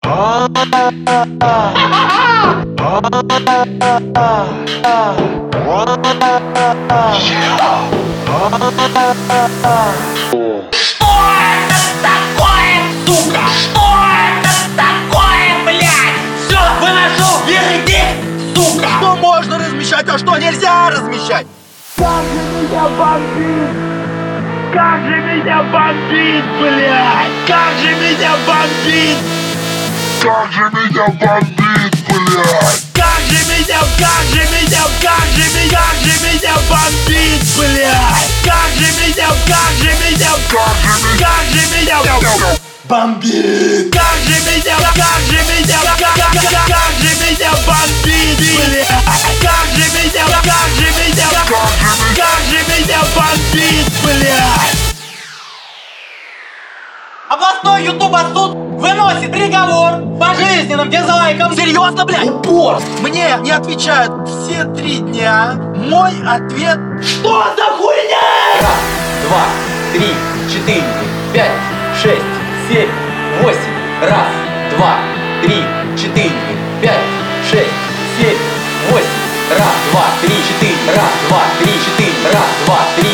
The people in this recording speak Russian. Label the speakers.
Speaker 1: такое, сука? Что это такое, блядь? Все, выношу вердикт, сука!
Speaker 2: Что можно размещать, а что нельзя размещать?
Speaker 1: Как же меня бомбит! Как же меня бомбит, блядь! Как же меня бомбит!
Speaker 3: Как же меня бомбит, блядь!
Speaker 1: Как же меня бомбит, блядь! Как же меня бомбит! Как же меня бомбит, блядь! Как же меня бомбит, блядь!
Speaker 4: Областной ютуб-суд выносит приговор пожизненным дизлайкам.
Speaker 2: Серьезно, блядь? Упор! Мне не отвечают все 3 дня. Мой ответ: что за хуйня?
Speaker 5: 1, 2, 3, 4, 5, 6, 7, 8. 1, 2, 3, 4, 5, 6, 7, 8. 1, 2, 3, 4. 1, 2, 3, 4. 1, 2, 3,